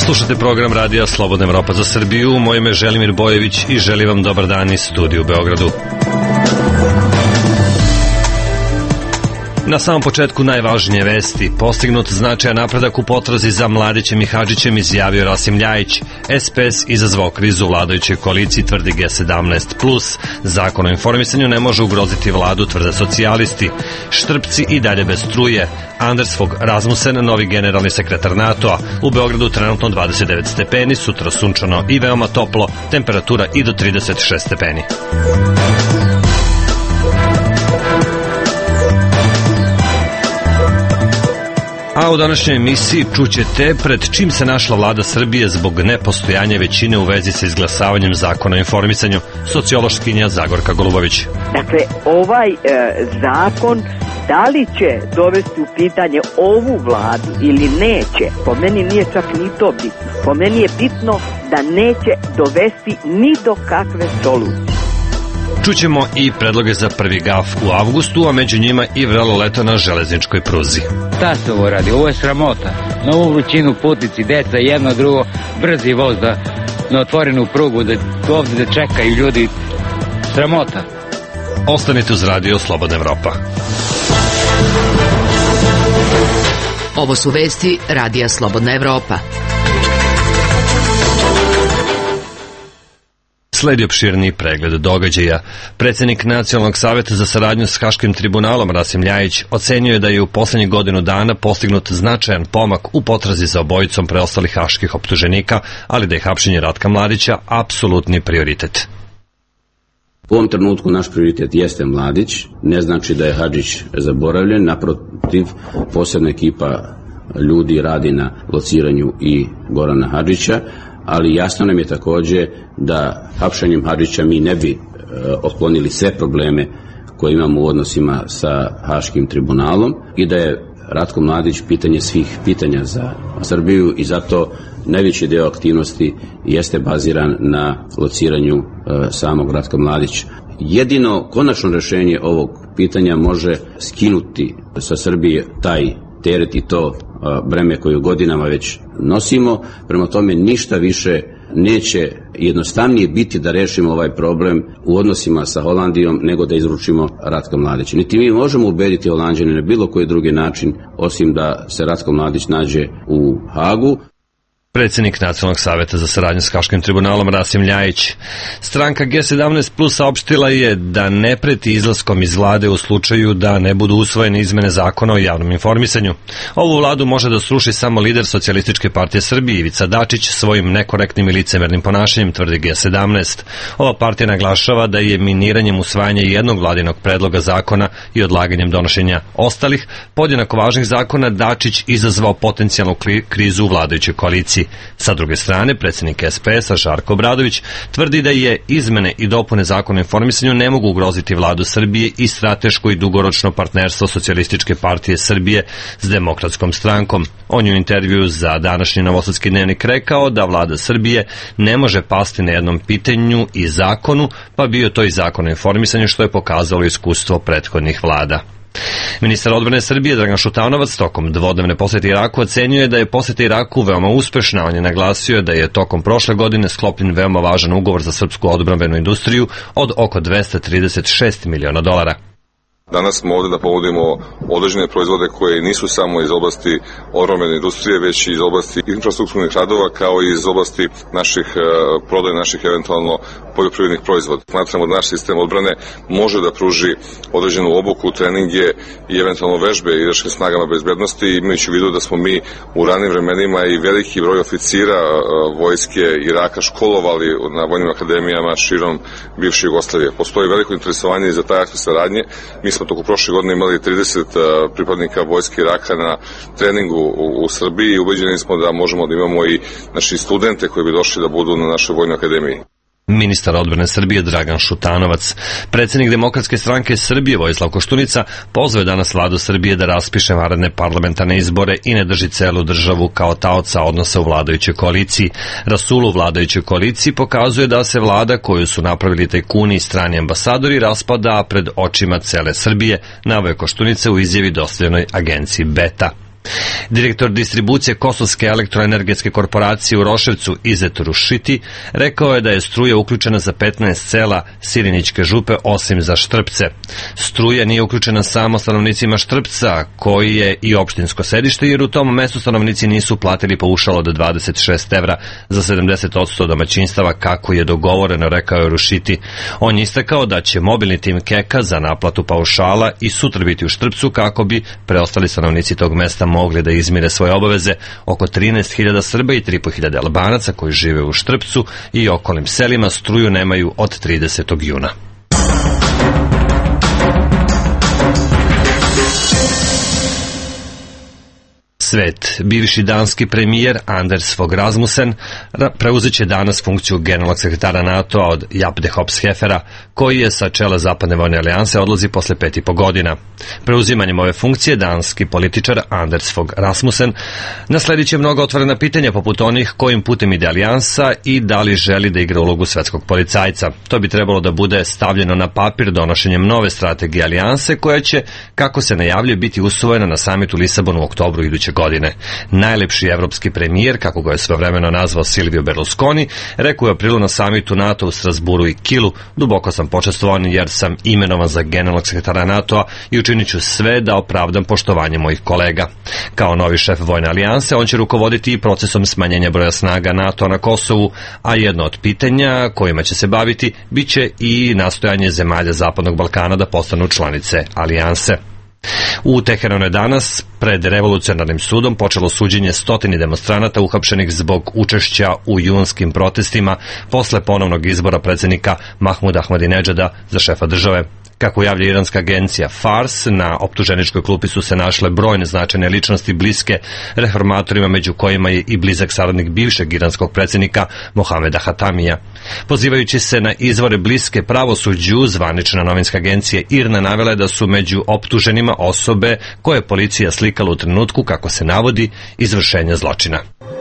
Slušate program Radija Slobodna Evropa za Srbiju. Moje ime je Želimir Bojević i želim vam dobar dan iz studija u Beogradu. Na samom početku najvažnije vesti. Postignut značajan napredak u potrazi za Mladićem i Hadžićem, izjavio Rasim Ljajić. SPS izazvao krizu u vladajućoj koaliciji, tvrdi G17+. Zakon o informisanju ne može ugroziti vladu, tvrde socijalisti. Štrpci i dalje bez struje. Anders Fogh Rasmussen, novi generalni sekretar NATO-a. U Beogradu trenutno 29 stepeni, sutra sunčano i veoma toplo, temperatura i do 36 stepeni. A u današnjoj emisiji čućete pred čim se našla vlada Srbije zbog nepostojanja većine u vezi sa izglasavanjem zakona o informisanju, sociološkinja Zagorka Golubović. Dakle, ovaj zakon da li će dovesti u pitanje ovu vladu ili neće, po meni nije čak ni to bitno. Po meni je bitno da neće dovesti ni do kakve solucije. Čućemo i predloge za prvi gaf u avgustu, a među njima i vrelo leto na železničkoj pruzi. Šta se ovo radi? Ovo je sramota. Na ovu vrućinu putnici, deca, jedno drugo, brzi voz na otvorenu prugu, da ovdje da čekaju ljudi. Sramota. Ostanite uz Radio Slobodna Evropa. Ovo su vesti Radija Slobodna Evropa. Sledi opširniji pregled događaja. Predsjednik Nacionalnog saveta za saradnju s Haškim tribunalom Rasim Ljajić ocenjuje da je u poslednjih godinu dana postignut značajan pomak u potrazi za obojicom preostalih haških optuženika, ali da je hapšenje Ratka Mladića apsolutni prioritet. U ovom trenutku naš prioritet jeste Mladić, ne znači da je Hadžić zaboravljen, naprotiv, posebna ekipa ljudi radi na lociranju i Gorana Hadžića, ali jasno nam je također da hapšenjem Hadžića mi ne bi otklonili sve probleme koje imamo u odnosima sa Haškim tribunalom i da je Ratko Mladić pitanje svih pitanja za Srbiju i zato najveći deo aktivnosti jeste baziran na lociranju samog Ratka Mladića. Jedino konačno rješenje ovog pitanja može skinuti sa Srbije taj teret i to breme koju godinama već nosimo, prema tome ništa više neće jednostavnije biti da rešimo ovaj problem u odnosima sa Holandijom nego da izručimo Ratka Mladića. Niti mi možemo ubediti Holanđane na bilo koji drugi način osim da se Ratko Mladić nađe u Hagu. Predsjednik Nacionalnog saveta za saradnju s Haškim tribunalom Rasim Ljajić. Stranka G17+ saopštila je da ne preti izlaskom iz vlade u slučaju da ne budu usvojene izmene zakona o javnom informisanju. Ovu vladu može da sruši samo lider Socijalističke partije Srbije Ivica Dačić svojim nekorektnim i licemernim ponašanjem, tvrdi G17. Ova partija naglašava da je miniranjem usvajanja jednog vladinog predloga zakona i odlaganjem donošenja ostalih podjednako važnih zakona Dačić izazvao potencijalnu krizu u vladajućoj koaliciji. Sa druge strane, predsjednik SPS-a Žarko Obradović tvrdi da je izmene i dopune zakona o informisanju ne mogu ugroziti vladu Srbije i strateško i dugoročno partnerstvo Socijalističke partije Srbije s Demokratskom strankom. On je u intervju za današnji Novosadski dnevnik rekao da vlada Srbije ne može pasti na jednom pitanju i zakonu, pa bio to i zakon o informisanju, što je pokazalo iskustvo prethodnih vlada. Ministar odbrane Srbije Dragan Šutanovac tokom dvodnevne posete Iraku ocenjuje da je poseta Iraku veoma uspešna. On je naglasio da je tokom prošle godine sklopljen veoma važan ugovor za srpsku odbrambenu industriju od oko $236 miliona. Danas smo ovdje da povodimo određene proizvode koje nisu samo iz oblasti odbrambene industrije, već i iz oblasti infrastrukturnih radova, kao i iz oblasti naših prodaje, naših eventualno poljoprivrednih proizvoda. Smatramo da naš sistem odbrane može da pruži određenu obuku, treninge i eventualno vežbe iračkim snagama bezbednosti, imajući u vidu da smo mi u ranim vremenima i veliki broj oficira vojske Iraka školovali na vojnim akademijama širom bivše Jugoslavije. Postoji veliko interesovanje za taj akt saradnje. Mi smo toku prošle godine imali 30 pripadnika vojske Iraka na treningu u Srbiji i ubeđeni smo da možemo da imamo i naši studente koji bi došli da budu na našoj vojnoj akademiji. Ministar odbrane Srbije Dragan Šutanovac. Predsjednik Demokratske stranke Srbije Vojislav Koštunica pozvao je danas vladu Srbije da raspiše vanredne parlamentarne izbore i ne drži celu državu kao taoca odnosa u vladajućoj koaliciji. Rasulu u vladajućoj koaliciji pokazuje da se vlada koju su napravili tajkuni i strani ambasadori raspada pred očima cele Srbije, naveo je Koštunica u izjavi dostavljenoj agenciji Beta. Direktor distribucije Kosovske elektroenergetske korporacije u Roševcu Izet Rušiti rekao je da je struja uključena za 15 sela Sirinićke župe osim za Štrpce. Struja nije uključena samo stanovnicima Štrpca, koji je i opštinsko sedište, jer u tom mestu stanovnici nisu platili paušal od 26 evra za 70% domaćinstava kako je dogovoreno, rekao je Rušiti. On je istakao da će mobilni tim Keka za naplatu paušala i sutra biti u Štrpcu kako bi preostali stanovnici tog mesta mogli da izmire svoje obaveze. Oko 13.000 Srba i 3.500 Albanaca koji žive u Štrpcu i okolnim selima struju nemaju od 30. juna. Svet. Bivši danski premijer Anders Fogh Rasmussen preuzet će danas funkciju generalnog sekretara NATO-a od Jaap de Hoop-Schefera, koji je sa čela Zapadne vojne alijanse odlazi posle 5,5 godina. Preuzimanjem ove funkcije danski političar Anders Fogh Rasmussen nasledit će mnogo otvorena pitanja poput onih kojim putem ide alijansa i da li želi da igra ulogu svetskog policajca. To bi trebalo da bude stavljeno na papir donošenjem nove strategije alijanse koja će, kako se najavljuje, biti usvojena na samitu Lisabonu u oktobru iduće godine. Najlepši evropski premijer, kako ga je svojevremeno nazvao Silvio Berlusconi, rekao je u aprilu na samitu NATO u Strasburu i Kilu: duboko sam počastvovan jer sam imenovan za generalnog sekretara NATO-a i učinit ću sve da opravdam poštovanje mojih kolega. Kao novi šef vojne alijanse, on će rukovoditi i procesom smanjenja broja snaga NATO na Kosovu, a jedno od pitanja kojima će se baviti biće i nastojanje zemalja Zapadnog Balkana da postanu članice alijanse. U Teheranu je danas pred revolucionarnim sudom počelo suđenje 100 demonstranata uhapšenih zbog učešća u junskim protestima posle ponovnog izbora predsjednika Mahmuda Ahmadinedžada za šefa države. Kako javlja iranska agencija Fars, na optuženičkoj klupi su se našle brojne značajne ličnosti bliske reformatorima, među kojima je i blizak saradnik bivšeg iranskog predsjednika Mohameda Hatamija. Pozivajući se na izvore bliske pravosuđu, zvanična novinska agencija IRNA navela je da su među optuženima osobe koje je policija slikala u trenutku, kako se navodi, izvršenja zločina.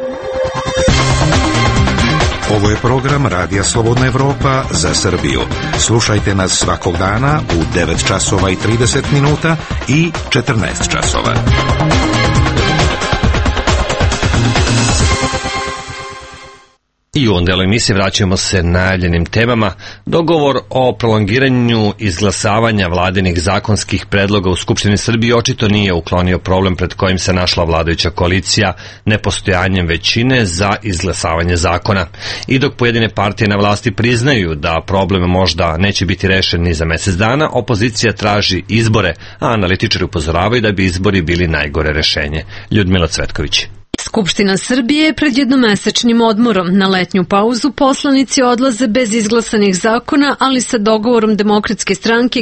Ovo je program Radija Slobodna Evropa za Srbiju. Slušajte nas svakog dana u 9 časova i 30 minuta i 14 časova. I u ovom delu emisije vraćamo se najavljenim temama. Dogovor o prolongiranju izglasavanja vladinih zakonskih predloga u Skupštini Srbije očito nije uklonio problem pred kojim se našla vladajuća koalicija nepostojanjem većine za izglasavanje zakona. I dok pojedine partije na vlasti priznaju da problem možda neće biti rešen ni za mesec dana, opozicija traži izbore, a analitičari upozoravaju da bi izbori bili najgore rešenje. Ljudmila Cvetković. Skupština Srbije je pred jednomesečnim odmorom. Na letnju pauzu poslanici odlaze bez izglasanih zakona, ali sa dogovorom Demokratske stranke,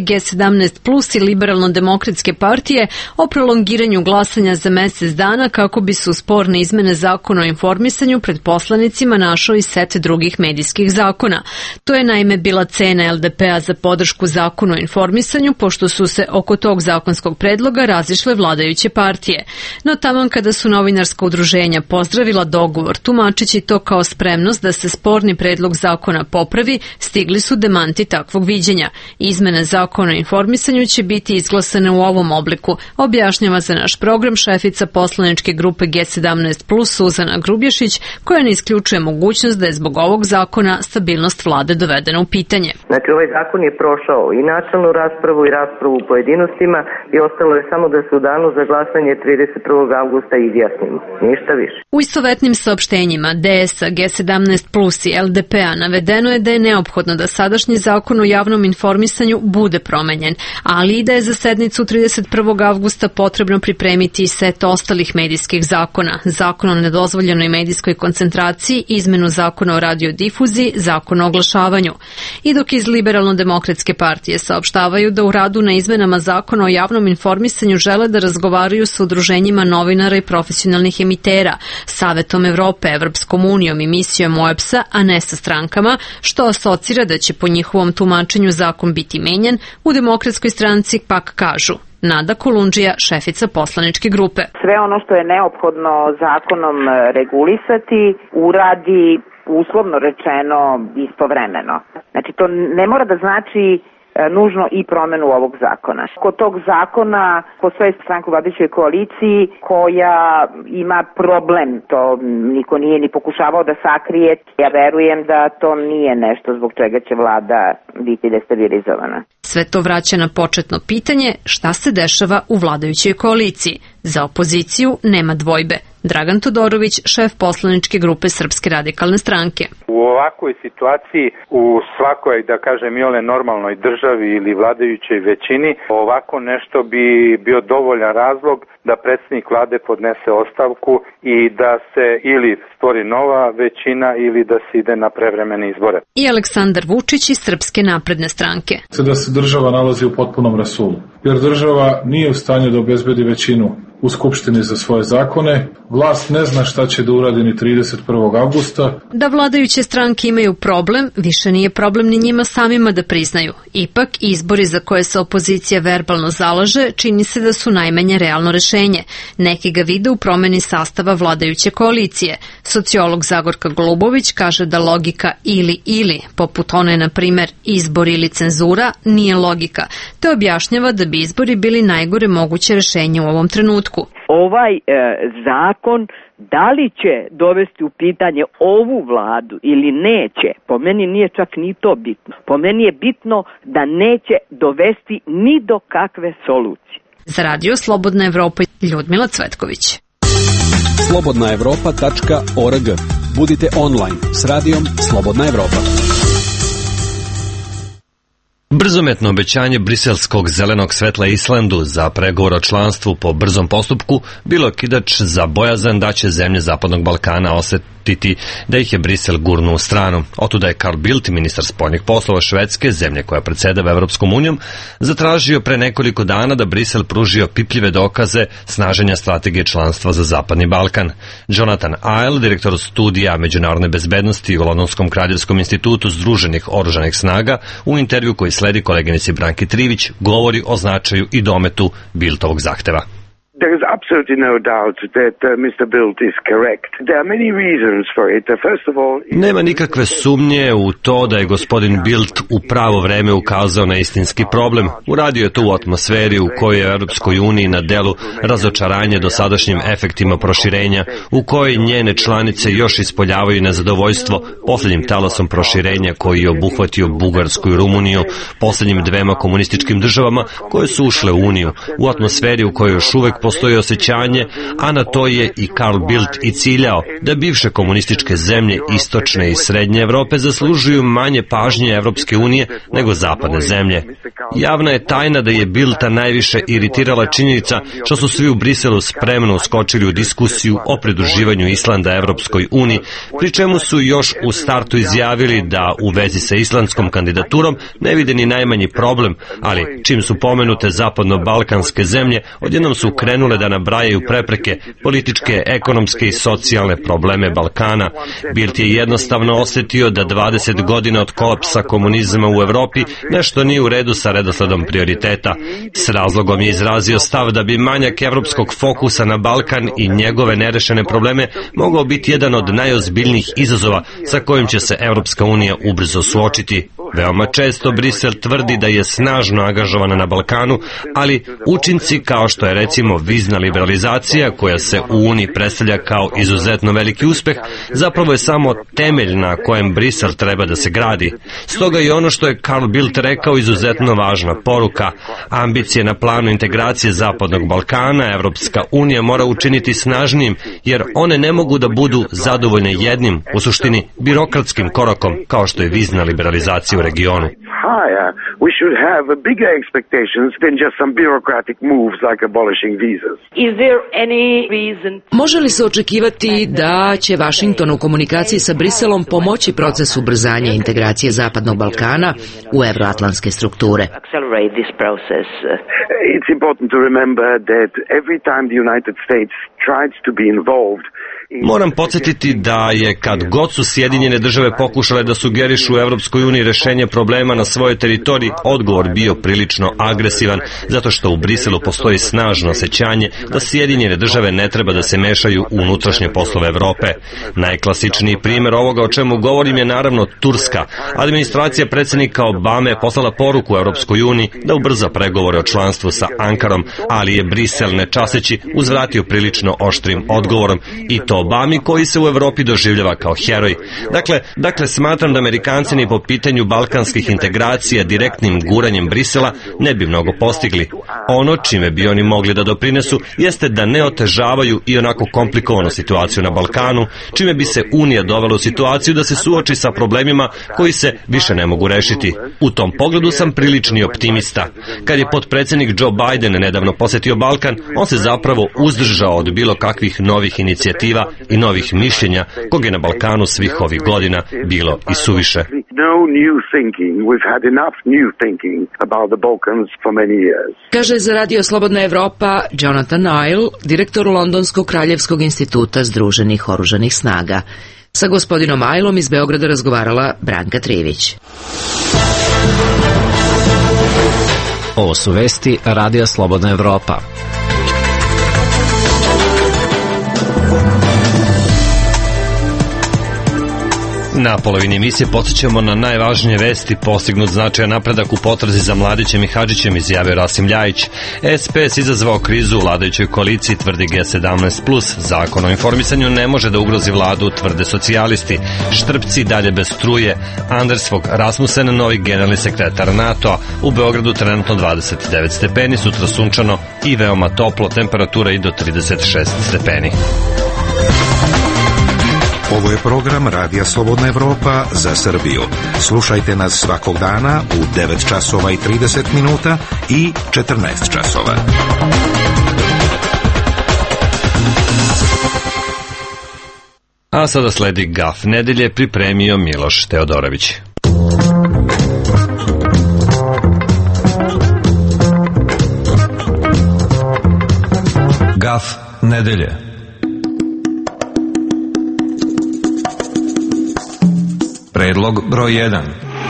G17+ i Liberalno-demokratske partije o prolongiranju glasanja za mesec dana kako bi se u sporne izmene zakona o informisanju pred poslanicima našao i set drugih medijskih zakona. To je naime bila cena LDP-a za podršku zakonu o informisanju, pošto su se oko tog zakonskog predloga razišle vladajuće partije. No taman kada su novinarska udruženja pozdravila dogovor, tumačeći to kao spremnost da se sporni predlog zakona popravi, stigli su demanti takvog viđenja. Izmene zakona o informisanju će biti izglasane u ovom obliku, objašnjava za naš program šefica poslaničke grupe G17+ Suzana Grubješić, koja ne isključuje mogućnost da je zbog ovog zakona stabilnost vlade dovedena u pitanje. Znači, ovaj zakon je prošao i načelnu raspravu i raspravu u pojedinostima i ostalo je samo da se u danu za glasanje 31. avgusta izjasnimo. Ništa više. U istovetnim saopštenjima DS-a, G17+ i LDP-a navedeno je da je neophodno da sadašnji zakon o javnom informisanju bude promenjen, ali i da je za sednicu 31. avgusta potrebno pripremiti set ostalih medijskih zakona, zakon o nedozvoljenoj medijskoj koncentraciji, izmenu zakona o radiodifuziji, zakon o oglašavanju. I dok iz Liberalno-demokratske partije saopštavaju da u radu na izmenama zakona o javnom informisanju žele da razgovaraju sa udruženjima novinara i profesionalnih emitera, Savetom Evrope, Evropskom unijom i misijom OEBS-a, a ne sa strankama, što asocira da će po njihovom tumačenju zakon biti menjan, u Demokratskoj stranci pak kažu. Nada Kolundžija, šefica poslaničke grupe. Sve ono što je neophodno zakonom regulisati, uradi uslovno rečeno istovremeno. Znači, to ne mora da znači nužno i promenu ovog zakona. Kod tog zakona postoje stranka u vladajućoj koaliciji koja ima problem, to niko nije ni pokušavao da sakrije. Ja verujem da to nije nešto zbog čega će vlada biti destabilizovana. Sve to vraća na početno pitanje šta se dešava u vladajućoj koaliciji. Za opoziciju nema dvojbe. Dragan Todorović, šef poslaničke grupe Srpske radikalne stranke. U ovakvoj situaciji, u svakoj, da kažem, normalnoj državi ili vladajućoj većini, ovako nešto bi bio dovoljan razlog da predsjednik vlade podnese ostavku i da se ili stvori nova većina ili da se ide na prevremene izbore. I Aleksandar Vučić iz Srpske napredne stranke. Da se država nalazi u potpunom rasulu, jer država nije u stanju da obezbedi većinu u Skupštini za svoje zakone. Vlast ne zna šta će da uradi ni 31. avgusta. Da vladajuće stranke imaju problem, više nije problem ni njima samima da priznaju. Ipak, izbori za koje se opozicija verbalno zalaže, čini se da su najmanje realno rešenje. Neki ga vide u promeni sastava vladajuće koalicije. Sociolog Zagorka Golubović kaže da logika ili, poput one, na primer, izbor ili cenzura, nije logika, te objašnjava da bi izbori bili najgore moguće rešenje u ovom trenutku. Ovaj zakon da li će dovesti u pitanje ovu vladu ili neće, po meni nije čak ni to bitno. Po meni je bitno da neće dovesti ni do kakve solucije. Za Radio Slobodna Evropa, Ljudmila Cvetković. slobodnaevropa.org. Budite online s radijom Slobodna Evropa. Brzometno obećanje briselskog zelenog svetla Islandu za pregovor o članstvu po brzom postupku bilo kidač za bojazan da će zemlje Zapadnog Balkana osetiti da ih je Brisel gurnuo u stranu. Otuda je Carl Bildt, ministar spoljnih poslova Švedske, zemlje koja predsedava Evropskom unijom, zatražio pre nekoliko dana da Brisel pružio pipljive dokaze snaženja strategije članstva za Zapadni Balkan. Jonathan Ayle, direktor studija međunarodne bezbednosti u Londonskom kraljevskom institutu Združenih oružanih snaga, u intervju koji sledi koleginici Branki Trivić, govori o značaju i dometu Bildtovog zahteva. There is absolutely no doubt that Mr. Bildt is correct. There are many reasons for it. First of all, nema nikakve sumnje u to da je gospodin Bildt u pravo vreme ukazao na istinski problem. Uradio je to u atmosferi u kojoj je u Europskoj uniji na delu razočaranje dosadašnjim efektima proširenja, u kojoj njene članice još ispoljavaju nezadovoljstvo posljednjim talasom proširenja koji je obuhvatio Bugarsku i Rumuniju, posljednjim dvema komunističkim državama koje su ušle u Uniju, u atmosferi u kojoj još uvek postoji osjećanje, a na to je i Carl Bildt i ciljao, da bivše komunističke zemlje istočne i srednje Evrope zaslužuju manje pažnje Evropske unije nego zapadne zemlje. Javna je tajna da je Bildta najviše iritirala činjenica što su svi u Briselu spremno uskočili u diskusiju o pridruživanju Islanda Evropskoj uniji, pri čemu su još u startu izjavili da u vezi sa islandskom kandidaturom ne vide ni najmanji problem, ali čim su pomenute zapadno-balkanske zemlje, odjednom su krenule da nabrajaju prepreke, političke, ekonomske i socijalne probleme Balkana. Bildt je jednostavno osjetio da 20 godina od kolapsa komunizma u Evropi nešto nije u redu sa redosledom prioriteta. S razlogom je izrazio stav da bi manjak evropskog fokusa na Balkan i njegove nerešene probleme mogao biti jedan od najozbiljnijih izazova sa kojim će se Evropska unija ubrzo suočiti. Veoma često Brisel tvrdi da je snažno angažovana na Balkanu, ali učinci kao što je recimo vizna liberalizacija koja se u Uniji predstavlja kao izuzetno veliki uspeh, zapravo je samo temelj na kojem Brisel treba da se gradi. Stoga i ono što je Carl Bildt rekao izuzetno važna poruka. Ambicije na planu integracije Zapadnog Balkana Evropska unija mora učiniti snažnijim, jer one ne mogu da budu zadovoljne jednim, u suštini birokratskim korakom kao što je vizna liberalizacija u regionu. We should have bigger expectations than just some bureaucratic moves like abolishing visas. Is there any reason? Može li se očekivati da će Washington u komunikaciji sa Briselom pomoći procesu ubrzanja integracije Zapadnog Balkana u evroatlantske strukture? Accelerate this process. It's important to remember that every time the United States tries to be involved Moram podsjetiti da je kad god su Sjedinjene države pokušale da sugerišu u Evropskoj uniji rešenje problema na svojoj teritoriji, odgovor bio prilično agresivan, zato što u Briselu postoji snažno osjećanje da Sjedinjene države ne treba da se mešaju u unutrašnje poslove Evrope. Najklasičniji primjer ovoga o čemu govorim je naravno Turska. Administracija predsjednika Obame je poslala poruku u Evropskoj uniji da ubrza pregovore o članstvu sa Ankarom, ali je Brisel nečaseći uzvratio prilično oštrim odgovorom, i to Obami koji se u Evropi doživljava kao heroj. Dakle, smatram da Amerikanci ni po pitanju balkanskih integracija direktnim guranjem Brisela ne bi mnogo postigli. Ono čime bi oni mogli da doprinesu jeste da ne otežavaju i onako komplikovanu situaciju na Balkanu, čime bi se Unija dovela u situaciju da se suoči sa problemima koji se više ne mogu rešiti. U tom pogledu sam prilični optimista. Kad je potpredsjednik Joe Biden nedavno posetio Balkan, on se zapravo uzdržao od bilo kakvih novih inicijativa i novih mišljenja, kog je na Balkanu svih ovih godina bilo i suviše. Kaže za Radio Slobodna Evropa Jonathan Nile, direktor Londonskog kraljevskog instituta Združenih oružanih snaga. Sa gospodinom Ajlom iz Beograda razgovarala Branka Trivić. Ovo su vesti Radija Slobodna Evropa. Na polovini emisije podsjećamo na najvažnije vesti. Postignut značajan napredak u potrazi za Mladićem i Hadžićem, izjavio Rasim Ljajić. SPS izazvao krizu u vladajućoj koaliciji, tvrdi G17+. Zakon o informisanju ne može da ugrozi vladu, tvrde socijalisti. Štrpci dalje bez struje. Anders Fogh Rasmussen, novi generalni sekretar NATO-a. U Beogradu trenutno 29 stepeni, sutra sunčano i veoma toplo, temperatura i do 36 stepeni. Ovo je program Radija Slobodna Evropa za Srbiju. Slušajte nas svakog dana u 9 časova i 30 minuta i 14 časova. A sada sledi Gaf nedelje, pripremio Miloš Teodorović. Gaf nedelje. Predlog broj 1.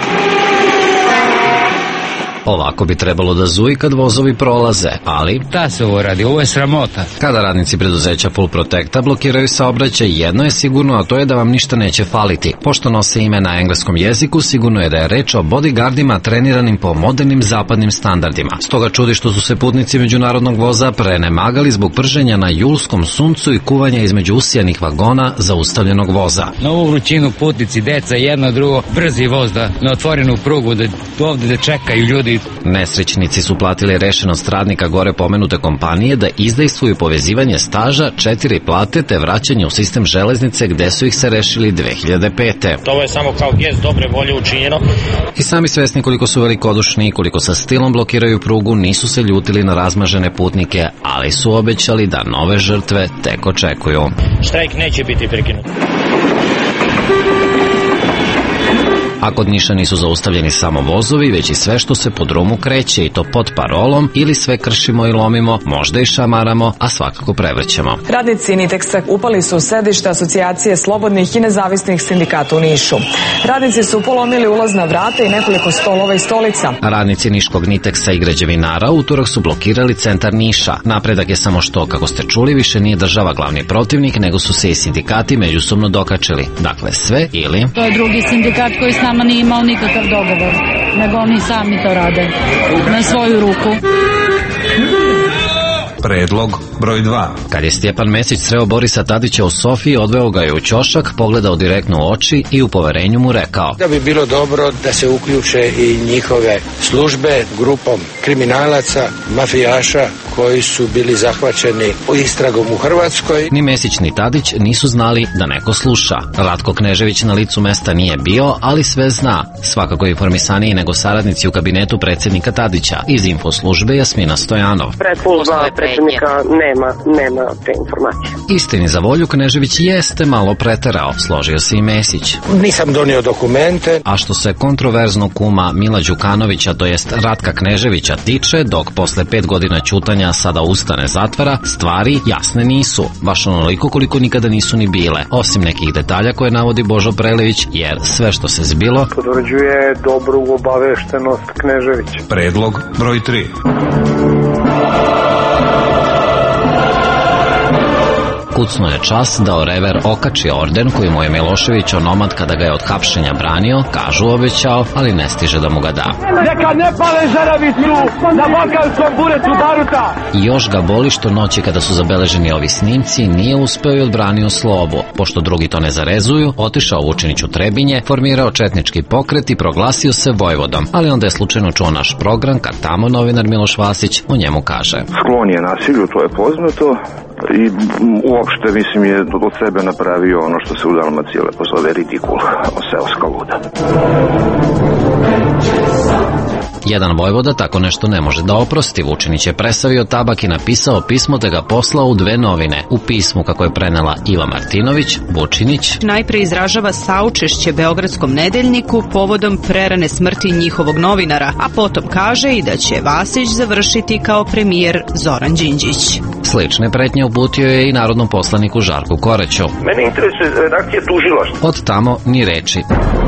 Ovako bi trebalo da zuji kad vozovi prolaze, ali... Da se ovo radi, ovo je sramota. Kada radnici preduzeća Full Protecta blokiraju saobraćaj, jedno je sigurno, a to je da vam ništa neće faliti. Pošto nose ime na engleskom jeziku, sigurno je da je reč o bodyguardima treniranim po modernim zapadnim standardima. Stoga čudi što su se putnici međunarodnog voza prenemagali zbog prženja na julskom suncu i kuvanja između usijanih vagona zaustavljenog voza. Na ovu vrućinu putnici, deca, jedno drugo, brzi voz na otvorenu prugu, da ovde da čekaju ljudi. Nesrećnici su platili rešenost radnika gore pomenute kompanije da izdejstvuju povezivanje staža, 4 plate te vraćanje u sistem železnice gde su ih se rešili 2005. Ovo je samo kao gest dobre volje učinjeno. I sami svesni koliko su velikodušni i koliko sa stilom blokiraju prugu, nisu se ljutili na razmažene putnike, ali su obećali da nove žrtve tek očekuju. Štrajk neće biti prekinut. A kod Niša nisu zaustavljeni samo vozovi, već i sve što se po drumu kreće, i to pod parolom ili sve kršimo i lomimo, možda i šamaramo, a svakako prevrćemo. Radnici Niteksa upali su u sedište Asocijacije slobodnih i nezavisnih sindikata u Nišu. Radnici su polomili ulazna vrata i nekoliko stolova i stolica. Radnici niškog Niteksa i građevinara utorak su blokirali centar Niša. Napredak je samo što, kako ste čuli, više nije država glavni protivnik, nego su se i sindikati međusobno dokačili. Dakle, sve ili... To je drugi sindikat koji s nama nije imao nikakav dogovor, nego oni sami to rade na svoju ruku. Predlog broj 2. Kad je Stjepan Mesić sreo Borisa Tadića u Sofiji, odveo ga je u ćošak, pogledao direktno u oči i u poverenju mu rekao: da bi bilo dobro da se uključe i njihove službe grupom kriminalaca, mafijaša koji su bili zahvaćeni istragom u Hrvatskoj. Ni Mesić ni Tadić nisu znali da neko sluša. Ratko Knežević na licu mesta nije bio, ali sve zna. Svakako je informisaniji nego saradnici u kabinetu predsjednika Tadića. Iz infoslužbe Jasmina Stojanov. Predsjednika nema te informacije. Istini za volju, Knežević jeste malo preterao, složio se i Mesić. Nisam donio dokumente. A što se kontroverznog kuma Mila Đukanovića, to jest Ratka Kneževića, tiče, dok posle 5 godina ćutanja a sada usta ne zatvara, stvari jasne nisu, baš onoliko koliko nikada nisu ni bile, osim nekih detalja koje navodi Božo Prelević, jer sve što se zbilo potvrđuje dobru obaveštenost Kneževića. Predlog broj 3. Kucno je čas da Orever okači orden koji mu je Milošević onomad kada ga je od hapšenja branio, kažu obećao, ali ne stiže da mu ga da. Neka ne pale žaravicu na balkanskom buretu baruta! I još ga boli što noći kada su zabeleženi ovi snimci nije uspeo i odbranio Slobu. Pošto drugi to ne zarezuju, otišao Vučinić u Trebinje, formirao četnički pokret i proglasio se vojvodom, ali onda je slučajno čuo naš program kad tamo novinar Miloš Vasić o njemu kaže. Sklon je nasilju, to je poznato. I uopšte, mislim, je od sebe napravio ono što se u Dalmaciji lepo zove ridikul, seoska luda. Jedan vojvoda tako nešto ne može da oprosti. Vučinić je presavio tabak i napisao pismo te ga poslao u 2 novine. U pismu, kako je prenela Iva Martinović, Vučinić najpre izražava saučešće Beogradskom nedeljniku povodom prerane smrti njihovog novinara, a potom kaže i da će Vasić završiti kao premijer Zoran Đinđić. Slične pretnje uputio je i narodnom poslaniku Žarku Koreću. Mene interesuje reakcija tužilaštva. Od tamo ni reči.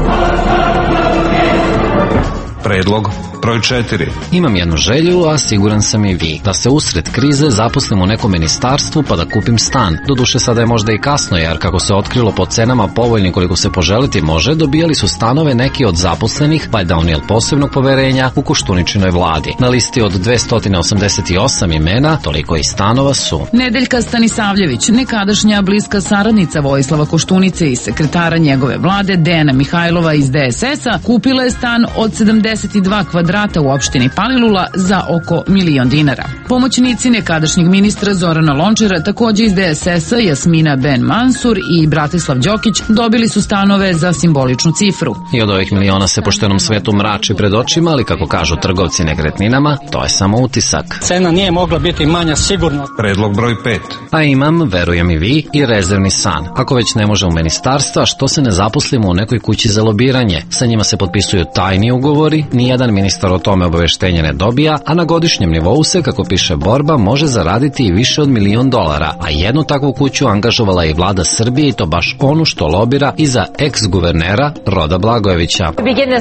Predlog broj 4. Imam jednu želju, a siguran sam i vi, da se usred krize zaposlim u nekom ministarstvu pa da kupim stan. Doduše sada je možda i kasno, jer kako se otkrilo po cenama povoljni koliko se poželiti može, dobijali su stanove neki od zaposlenih, pa je Daniel posebnog poverenja u Koštuničinoj vladi. Na listi od 288 imena, toliko i stanova su Nedeljka Stanisavljević, nekadašnja bliska saradnica Vojislava Koštunice i sekretara njegove vlade Dejana Mihajlova iz DSS-a, kupila je stan od 72 kvadrata u opštini Palilula za oko 1.000.000 dinara. Pomoćnici nekadašnjeg ministra Zorana Lončara, takođe iz DSS-a, Jasmina Ben Mansur i Bratislav Đokić, dobili su stanove za simboličnu cifru. I od ovih miliona se poštenom svetu mrači pred očima, ali kako kažu trgovci nekretninama, to je samo utisak. Cena nije mogla biti manja sigurno. Predlog broj 5. A imam, verujem i vi, i rezervni san. Ako već ne može u ministarstva, što se ne zaposlimo u nekoj kući za lobiranje? Sa njima se potpisuju tajni ugovori, nijedan ministar o tome obaveštenje ne dobija, a na godišnjem nivou se, kako piše Borba, može zaraditi i više od $1.000.000, a jednu takvu kuću angažovala i vlada Srbije, i to baš onu što lobira i za ex-guvernera Roda Blagojevića.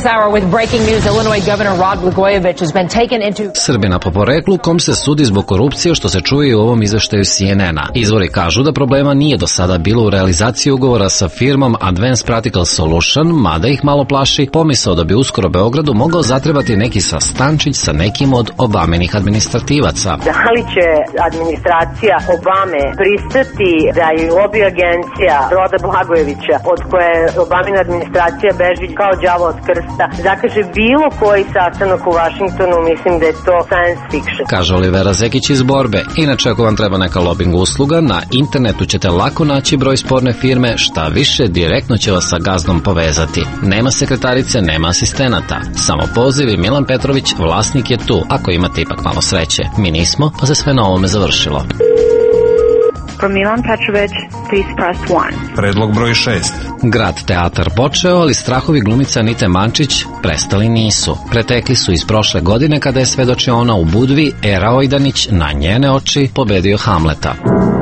Srbina po poreklu, kom se sudi zbog korupcije, što se čuje i u ovom izveštaju CNN-a. Izvori kažu da problema nije do sada bilo u realizaciji ugovora sa firmom Advanced Practical Solution, mada ih malo plaši pomisao da bi uskoro Beogradu mogao zatrebati neki sastančić sa nekim od Obaminih administrativaca. Da li će administracija Obame pristati da je lobby agencija Roda Blagojevića, od koje Obamina administracija beži kao đavo od krsta, zakaže bilo koji sastanak u Vašingtonu? Mislim da je to science fiction. Kaže Olivera Zekić iz Borbe. Inače, ako vam treba neka lobbying usluga, na internetu ćete lako naći broj sporne firme, šta više, direktno će vas sa gazdom povezati. Nema sekretarice, nema asistenata. Samo poziv i Milan Petrović, vlasnik je tu, ako imate ipak malo sreće. Mi nismo, pa se sve na ovome završilo. For Milan Petrović, please press 1. Predlog broj 6. Grad teatar počeo, ali strahovi glumice Anite Mančić prestali nisu. Pretekli su iz prošle godine kada je svedočio ona u Budvi, Era Ojdanić na njene oči pobedio Hamleta.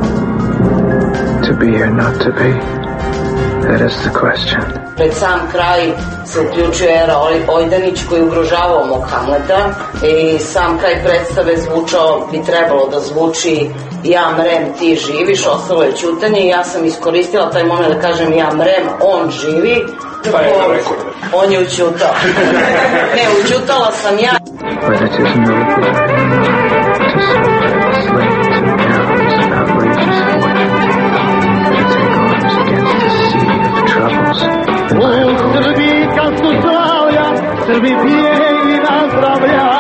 To be or not to be, that is the question. Pred sam kraj se uključuje Era Ojdanić koji ugrožavao mog Hamleta i sam kraj predstave zvučao, bi trebalo da zvuči ja mrem, ti živiš, ostalo je ćutanje i ja sam iskoristila taj moment da kažem ja mrem, on živi. On je učutao. Ne, učutala sam ja. But it is no good to slave to Mary's outrageous fortune, to take arms against the sea of troubles. Srbiji kad su slavlja, Srbi pije i nazdravlja.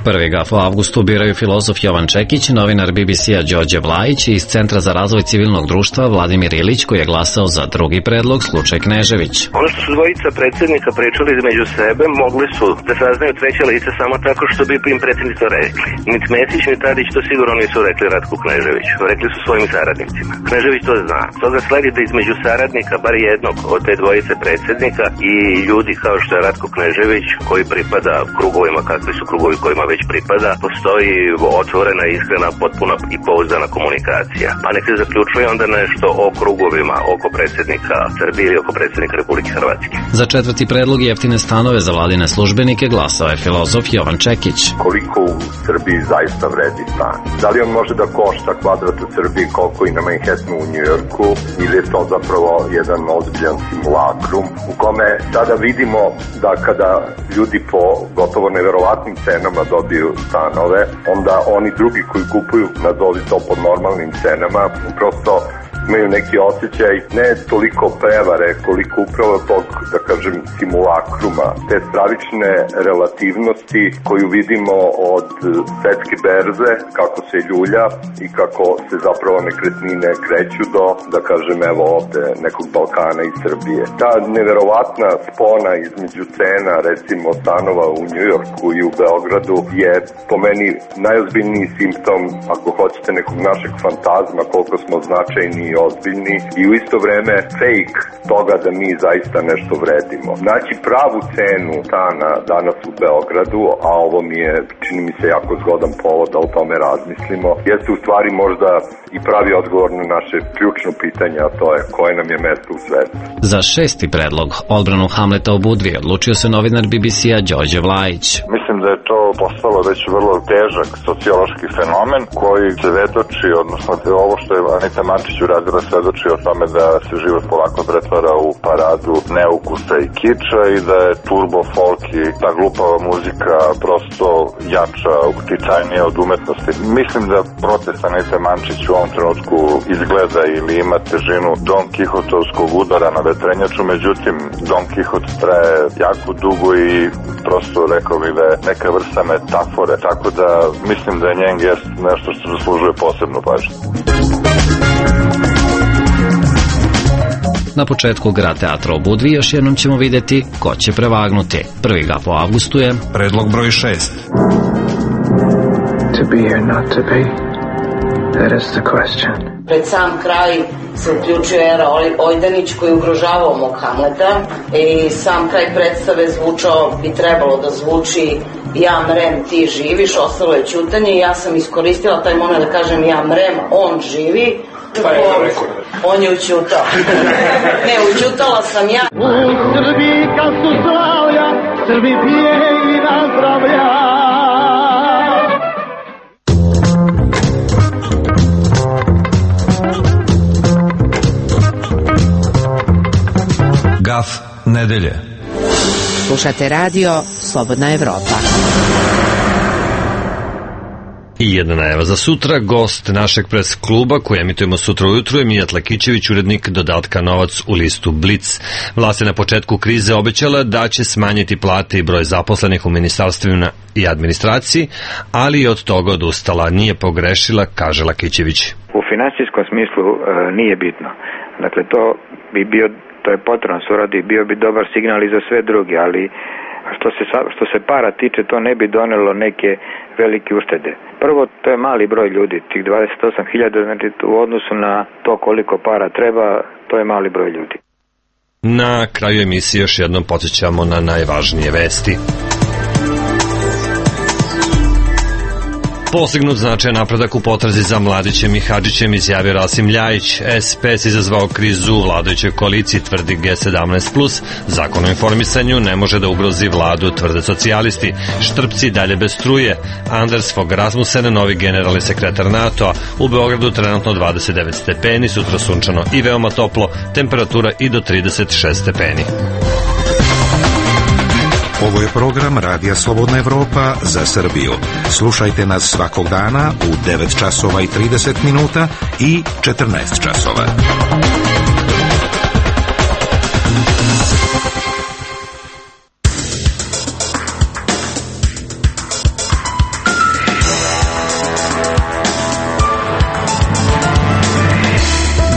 Prvi gaf u avgustu biraju filozof Jovan Čekić, novinar BBC-a Đorđe Vlajić i iz Centra za razvoj civilnog društva Vladimir Ilić, koji je glasao za drugi predlog, slučaj Knežević. Ono što su dvojica predsjednika pričali između sebe, mogli su da saznaju treće lice samo tako što bi im predsjednik to rekli. Niti Mesić, ni Tadić to sigurno nisu rekli Ratku Kneževiću. Rekli su svojim saradnicima. Knežević to zna. Toga sledi da između saradnika, bar jednog od te dvojice predsjednika i ljudi kao što je Ratko Knežević, koji pripada krugovima, kakvi su krugovi kojima već pripada, postoji otvorena, iskrena, potpuna i pouzdana komunikacija. Pa nek se zaključuje onda nešto o krugovima oko predsjednika Srbije ili oko predsjednika Republike Hrvatske. Za četvrti predlog jeftine stanove za vladine službenike glasao je filozof Jovan Čekić. Koliko u Srbiji zaista vredi stan? Da li on može da košta kvadrat u Srbiji koliko i na Manhattanu u Njujorku, ili je to zapravo jedan ozbiljan simulakrum u kome sada vidimo da kada ljudi po gotovo neverovatnim cenama dobiju stanove, onda oni drugi koji kupuju, nazovi to pod normalnim cenama, prosto imaju neki osjećaj ne toliko prevare koliko upravo tog, da kažem, simulakruma, te stravične relativnosti koju vidimo od svetske berze, kako se ljulja i kako se zapravo nekretnine kreću do, da kažem, evo ovde nekog Balkana i Srbije. Ta neverovatna spona između cena, recimo stanova u Njujorku i u Beogradu, je po meni najozbiljniji simptom, ako hoćete, nekog našeg fantazma, koliko smo značajni i ozbiljni, i u isto vreme fake toga da mi zaista nešto vredimo. Znači pravu cenu stana danas u Beogradu, a ovo mi je, čini mi se, jako zgodan povod da o tome razmislimo, jeste u stvari možda i pravi odgovor na naše ključno pitanje, a to je koje nam je mesto u svetu. Za šesti predlog, odbranu Hamleta u Budvi, odlučio se novinar BBC-a Đorđe Vlajić. Mislim da je to postalo već vrlo težak sociološki fenomen koji svedoči, odnosno ovo što je Anita Mančić uradila, svedoči o tome da se život polako pretvara u paradu neukusa i kiča i da je turbo folk i ta glupava muzika prosto jača, uticajnija od umetnosti. Mislim da protest Anite Mančić u ovom trenutku izgleda ili ima težinu Don Kihotovskog udara na vetrenjaču, međutim Don Kihot traje jako dugo i prosto rekao bih da je neka vrsta metafore, tako da mislim da je njen gest nešto što zaslužuje posebnu pažnju. Na početku Grad teatra u Budvi još jednom ćemo vidjeti ko će prevagnuti. Prvi gaf u avgustu je predlog broj 6. To be or not to be, that is the question. Pred sam kraj se uključio Era Ojdanić koji ugrožavao mog Hamleta i sam kraj predstave zvučao, bi trebalo da zvuči ja mrem, ti živiš, ostalo je ćutanje i ja sam iskoristila taj moment da kažem ja mrem, on živi. On je učutao. Ne, učutala sam ja. U Srbiji kad su slavlja, Srbi pije i nazdravlja. Gaf nedelje. Slušate radio Slobodna Evropa. I jedna najava za sutra, gost našeg pres kluba koji emitujemo sutra ujutru je Mijat Lakićević, urednik dodatka Novac u listu Blic. Vlast je na početku krize obećala da će smanjiti plate i broj zaposlenih u ministarstvima i administraciji, ali i od toga odustala. Nije pogrešila, kaže Lakićević. U finansijskom smislu nije bitno. Dakle, to je potrebno se uradi, bio bi dobar signal i za sve druge, ali što se para tiče, to ne bi donelo neke velike uštede. Prvo, to je mali broj ljudi, tih 28.000, znači u odnosu na to koliko para treba, to je mali broj ljudi. Na kraju emisije još jednom podsjećamo na najvažnije vesti. Postignut značajan napredak u potrazi za Mladićem i Hadžićem, izjavio Rasim Ljajić. SPS izazvao krizu u vladajućoj koaliciji, tvrdi G17+. Zakon o informisanju ne može da ugrozi vladu, tvrde socijalisti. Štrpci dalje bez struje. Anders Fogh Rasmussen, novi generalni sekretar NATO-a. U Beogradu trenutno 29 stepeni, sutra sunčano i veoma toplo, temperatura i do 36 stepeni. Ovo je program Radija Slobodna Evropa za Srbiju. Slušajte nas svakog dana u 9 časova i 30 minuta i 14 časova.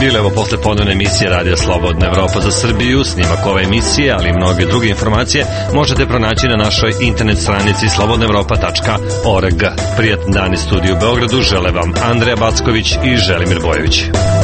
ili evo posle ponovne emisije Radija Slobodna Evropa za Srbiju. Snimak ove emisije, ali i mnoge druge informacije možete pronaći na našoj internet stranici slobodnaevropa.org. Prijatni dan iz studiju u Beogradu žele vam Andreja Backović i Želimir Bojović.